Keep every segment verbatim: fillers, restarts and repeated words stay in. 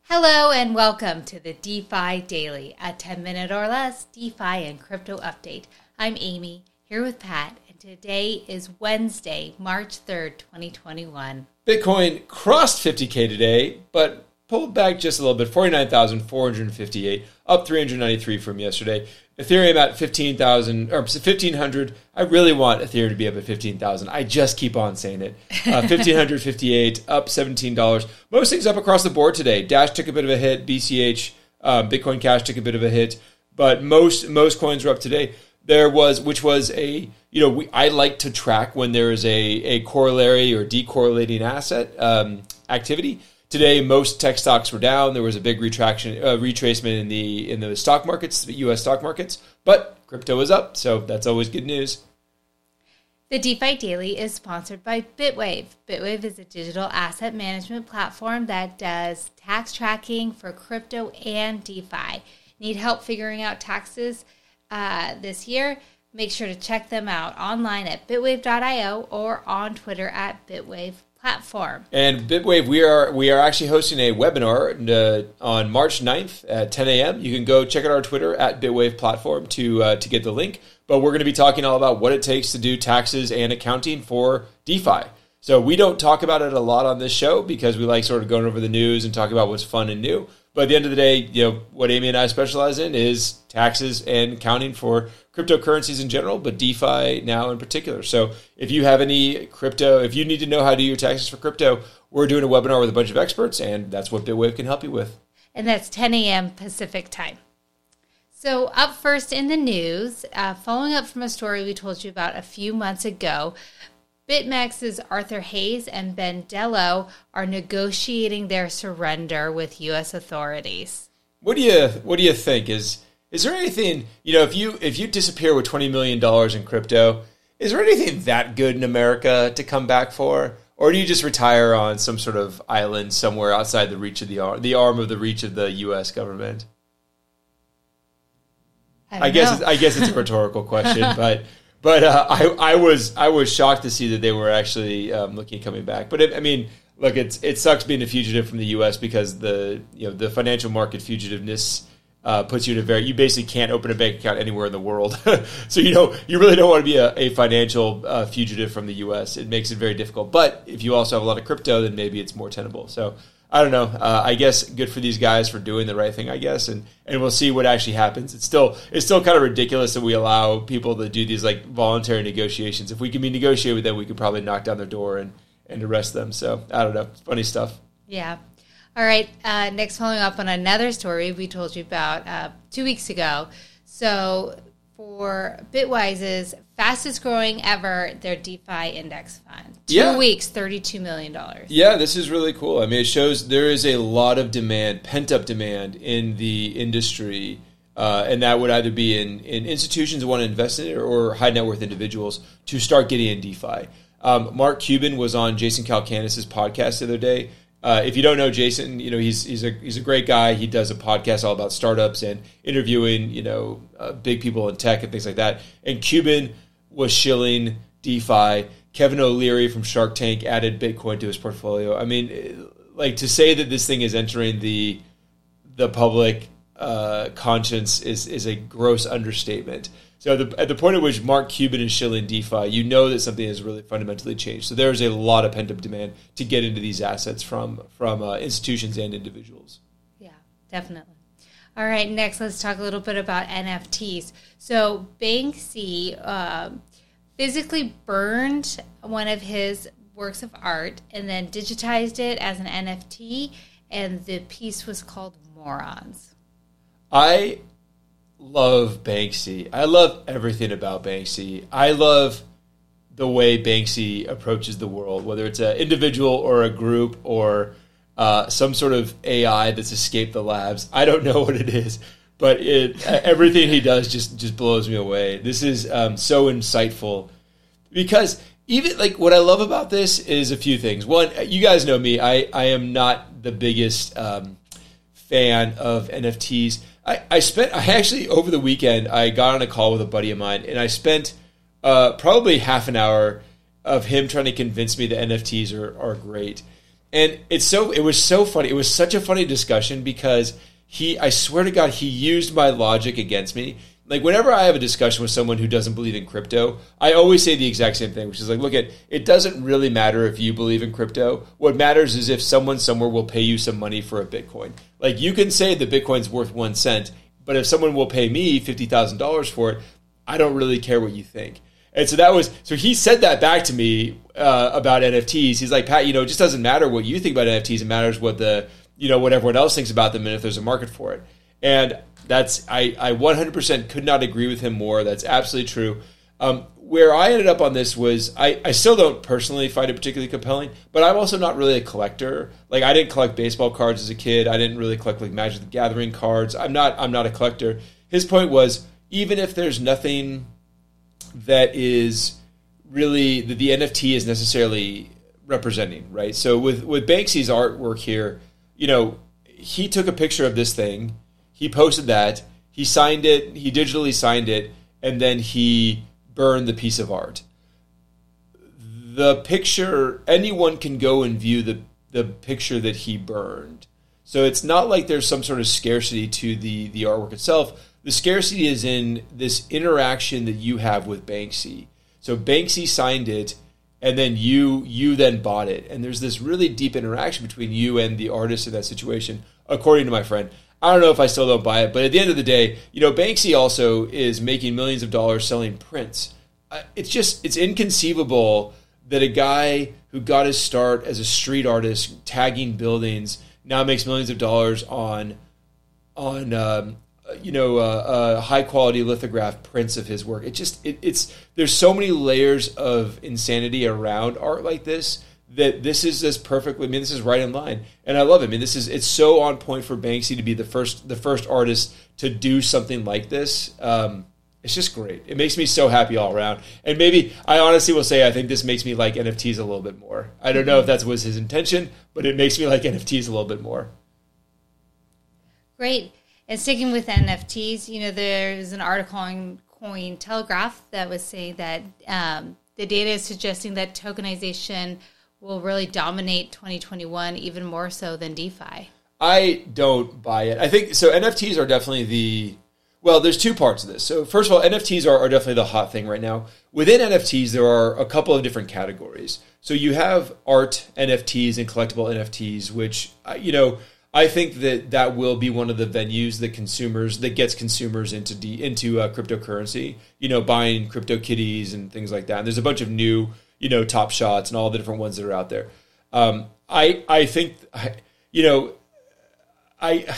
Hello and welcome to the DeFi Daily, a ten minute or less DeFi and crypto update. I'm Amy, here with Pat, and today is Wednesday, March third, twenty twenty-one. Bitcoin crossed fifty K today, but pulled back just a little bit, forty-nine thousand four hundred fifty-eight, up three hundred ninety-three from yesterday. Ethereum at fifteen thousand, or fifteen hundred. I really want Ethereum to be up at fifteen thousand. I just keep on saying it. Uh, fifteen fifty-eight, up seventeen dollars. Most things up across the board today. Dash took a bit of a hit. B C H, um, Bitcoin Cash took a bit of a hit. But most most coins were up today. There was, which was a, you know, we, I like to track when there is a, a corollary or decorrelating asset um, activity. Today, most tech stocks were down. There was a big retraction, uh, retracement in the in the stock markets, the U S stock markets, but crypto was up, so that's always good news. The DeFi Daily is sponsored by Bitwave. Bitwave is a digital asset management platform that does tax tracking for crypto and DeFi. Need help figuring out taxes uh, this year? Make sure to check them out online at bitwave dot io or on Twitter at Bitwave Platform. And Bitwave, we are we are actually hosting a webinar uh, on March ninth at ten a.m. You can go check out our Twitter at Bitwave Platform to uh, to get the link. But we're going to be talking all about what it takes to do taxes and accounting for DeFi. So we don't talk about it a lot on this show because we like sort of going over the news and talking about what's fun and new. But at the end of the day, you know, what Amy and I specialize in is taxes and accounting for cryptocurrencies in general, but DeFi now in particular. So if you have any crypto, if you need to know how to do your taxes for crypto, we're doing a webinar with a bunch of experts, and that's what Bitwave can help you with. And that's ten a.m. Pacific time. So up first in the news, uh, following up from a story we told you about a few months ago, BitMEX's Arthur Hayes and Ben Dello are negotiating their surrender with U S authorities. What do you what do you think? Is is there anything, you know, if you if you disappear with twenty million dollars in crypto, is there anything that good in America to come back for? Or do you just retire on some sort of island somewhere outside the reach of the arm, the arm of the reach of the U S government? I, I guess it's, I guess it's a rhetorical question, but but uh, I I was I was shocked to see that they were actually um, looking at coming back. But it, I mean, look, it's it sucks being a fugitive from the U S because the you know the financial market fugitiveness uh, puts you in a very you basically can't open a bank account anywhere in the world. So you know you really don't want to be a, a financial uh, fugitive from the U S. It makes it very difficult. But if you also have a lot of crypto, then maybe it's more tenable. So. I don't know. Uh, I guess good for these guys for doing the right thing, I guess, and, and we'll see what actually happens. It's still it's still kind of ridiculous that we allow people to do these like voluntary negotiations. If we can be negotiated with them, we could probably knock down their door and, and arrest them. So I don't know. It's funny stuff. Yeah. All right. Uh, next, following up on another story we told you about uh, two weeks ago. So for Bitwise's fastest growing ever, their DeFi index fund. Two yeah. weeks, thirty-two million dollars. Yeah, this is really cool. I mean, it shows there is a lot of demand, pent-up demand in the industry, uh, and that would either be in, in institutions that want to invest in it or high net worth individuals to start getting in DeFi. Um, Mark Cuban was on Jason Calacanis' podcast the other day. Uh, if you don't know Jason, you know he's he's a he's a great guy. He does a podcast all about startups and interviewing you know uh, big people in tech and things like that. And Cuban was shilling DeFi. Kevin O'Leary from Shark Tank added Bitcoin to his portfolio. I mean, like to say that this thing is entering the the public uh, conscience is is a gross understatement. So the, at the point at which Mark Cuban is shilling DeFi, you know that something has really fundamentally changed. So there's a lot of pent-up demand to get into these assets from from uh, institutions and individuals. Yeah, definitely. All right, next let's talk a little bit about N F Ts. So Banksy uh, physically burned one of his works of art and then digitized it as an N F T, and the piece was called Morons. I love Banksy. I love everything about Banksy. I love the way Banksy approaches the world, whether it's an individual or a group or uh, some sort of A I that's escaped the labs. I don't know what it is, but it everything he does just, just blows me away. This is um, so insightful because even like what I love about this is a few things. One, you guys know me. I, I am not the biggest um, fan of N F Ts. I, I spent, I actually, over the weekend, I got on a call with a buddy of mine, and I spent uh, probably half an hour of him trying to convince me that N F Ts are, are great. And it's so it was so funny. It was such a funny discussion because he, I swear to God, he used my logic against me. Like whenever I have a discussion with someone who doesn't believe in crypto, I always say the exact same thing, which is like, look, at it doesn't really matter if you believe in crypto. What matters is if someone somewhere will pay you some money for a Bitcoin. Like you can say that Bitcoin's worth one cent, but if someone will pay me fifty thousand dollars for it, I don't really care what you think. And so that was, so he said that back to me uh, about N F Ts. He's like, Pat, you know, it just doesn't matter what you think about N F Ts. It matters what the, you know, what everyone else thinks about them and if there's a market for it. And that's, I, I one hundred percent could not agree with him more. That's absolutely true. Um, where I ended up on this was, I, I still don't personally find it particularly compelling, but I'm also not really a collector. Like I didn't collect baseball cards as a kid. I didn't really collect like Magic the Gathering cards. I'm not, I'm not a collector. His point was, even if there's nothing that is really that the N F T is necessarily representing, right? So with, with Banksy's artwork here, you know, he took a picture of this thing, he posted that, he signed it, he digitally signed it, and then he burned the piece of art. The picture, anyone can go and view the, the picture that he burned. So it's not like there's some sort of scarcity to the, the artwork itself. The scarcity is in this interaction that you have with Banksy. So Banksy signed it, and then you you then bought it. And there's this really deep interaction between you and the artist in that situation, according to my friend. I don't know if I still don't buy it, but at the end of the day, you know, Banksy also is making millions of dollars selling prints. Uh, it's just, it's inconceivable that a guy who got his start as a street artist tagging buildings now makes millions of dollars on, on um, you know, uh, uh, high quality lithograph prints of his work. It just, it, it's, there's so many layers of insanity around art like this that this is this perfectly, I mean, this is right in line. And I love it. I mean, this is, it's so on point for Banksy to be the first, the first artist to do something like this. Um, it's just great. It makes me so happy all around. And maybe, I honestly will say, I think this makes me like N F Ts a little bit more. I don't know if that was his intention, but it makes me like N F Ts a little bit more. Great. And sticking with N F Ts, you know, there's an article on Cointelegraph that was saying that um, the data is suggesting that tokenization will really dominate twenty twenty-one even more so than DeFi. I don't buy it. I think, so N F Ts are definitely the, well, there's two parts of this. So first of all, N F Ts are, are definitely the hot thing right now. Within N F Ts, there are a couple of different categories. So you have art N F Ts and collectible N F Ts, which, you know, I think that that will be one of the venues that consumers, that gets consumers into de, into uh, cryptocurrency, you know, buying crypto kitties and things like that. And there's a bunch of new, you know, Top Shots and all the different ones that are out there. Um, I I think, you know, I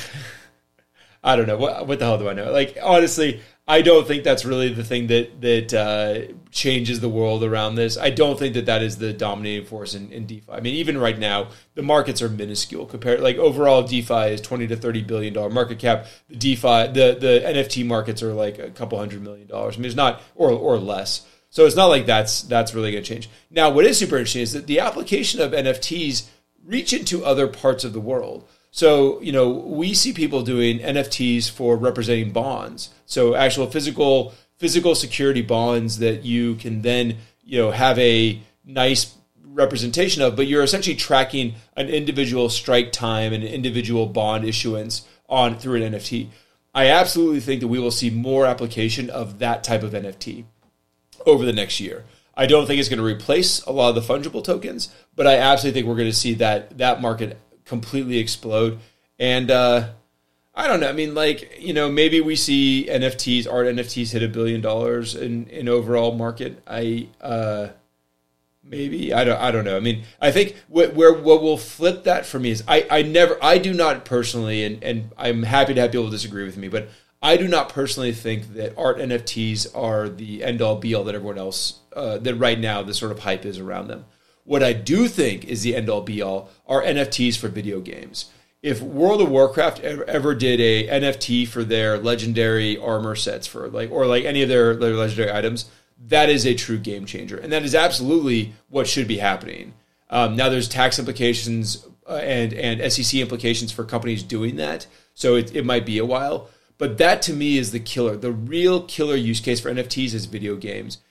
I don't know. What, what the hell do I know? Like, honestly, I don't think that's really the thing that that uh, changes the world around this. I don't think that that is the dominating force in, in DeFi. I mean, even right now, the markets are minuscule compared. Like overall, DeFi is twenty to thirty billion dollar market cap. The DeFi, the the N F T markets are like a couple hundred million dollars. I mean, it's not or or less. So it's not like that's that's really going to change. Now, what is super interesting is that the application of N F Ts reach into other parts of the world. So, you know, we see people doing N F Ts for representing bonds. So actual physical physical security bonds that you can then, you know, have a nice representation of, but you're essentially tracking an individual strike time and an individual bond issuance on through an N F T. I absolutely think that we will see more application of that type of N F T over the next year. I don't think it's going to replace a lot of the fungible tokens, but I absolutely think we're going to see that that market completely explode. And uh, I don't know. I mean, like, you know, maybe we see N F Ts, art N F Ts hit a billion dollars in, in overall market. I uh, maybe I don't I don't know. I mean, I think what where what will flip that for me is I, I never I do not personally, and, and I'm happy to have people disagree with me, but I do not personally think that art N F Ts are the end all be all that everyone else uh, that right now the sort of hype is around them. What I do think is the end all be all are N F Ts for video games. If World of Warcraft ever, ever did a N F T for their legendary armor sets for like or like any of their, their legendary items, that is a true game changer, and that is absolutely what should be happening. Um, now, there's tax implications uh, and and S E C implications for companies doing that, so it, it might be a while. But that to me is the killer. The real killer use case for N F Ts is video games.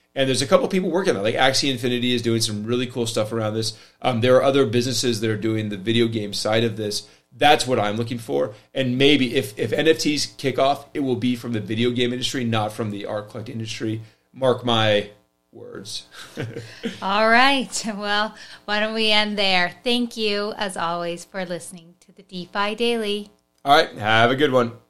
And there's a couple people working on it. Like Axie Infinity is doing some really cool stuff around this. Um, there are other businesses that are doing the video game side of this. That's what I'm looking for. And maybe if, if N F Ts kick off, it will be from the video game industry, not from the art collecting industry. Mark my words. All right. Well, why don't we end there? Thank you, as always, for listening to the DeFi Daily. All right. Have a good one.